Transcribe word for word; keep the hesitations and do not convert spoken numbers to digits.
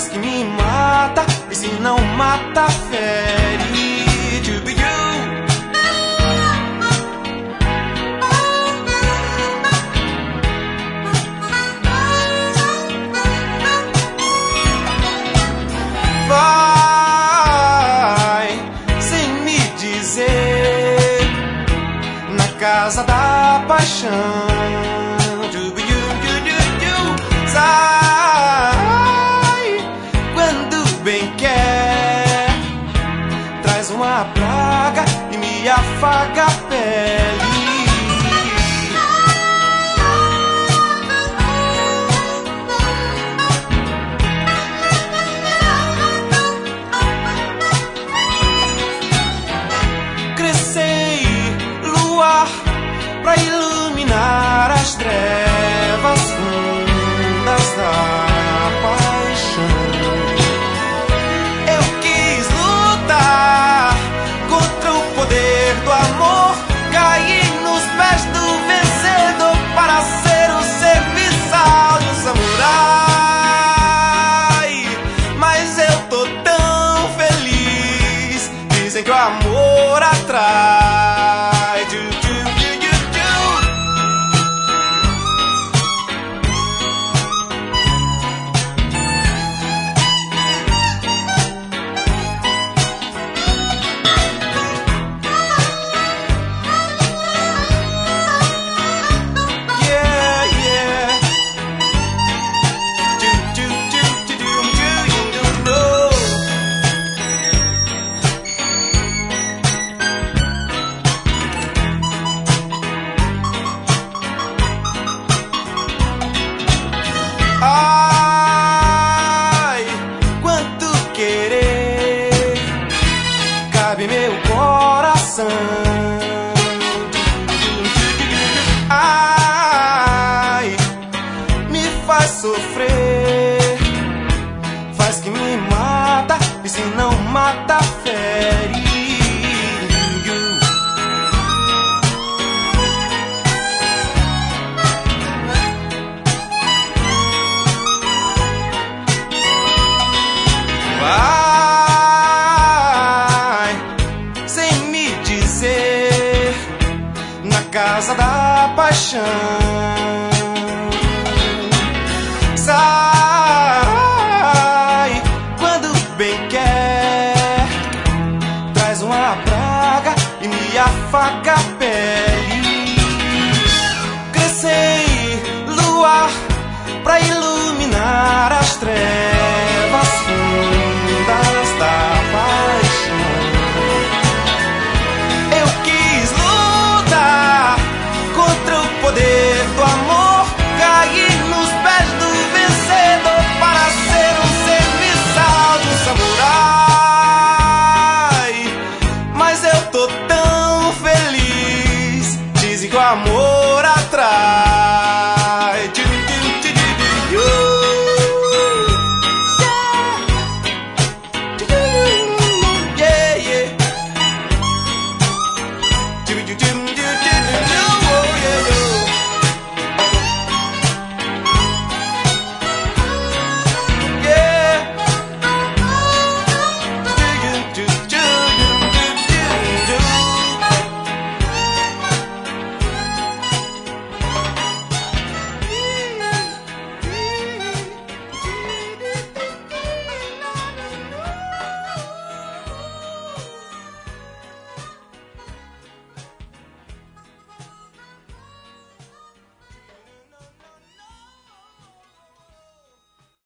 faz que me mata, e se não mata, fere. To be you. Vai sem me dizer, na casa da paixão. To be you, you, you, you. Sai quando bem quer, traz uma praga e me afaga a pele. Pra iluminar as trevas fundas da paixão. Eu quis lutar contra o poder do amor, cair nos pés do vencedor para ser o serviçal de um samurai. Mas eu tô tão feliz, dizem que o amor atrai. Ai, quanto querer cabe meu coração. Ai, me faz sofrer, faz que me mata, e se não mata, fere. Vai sem me dizer, na casa da paixão. Sai quando bem quer, traz uma praga e me afaga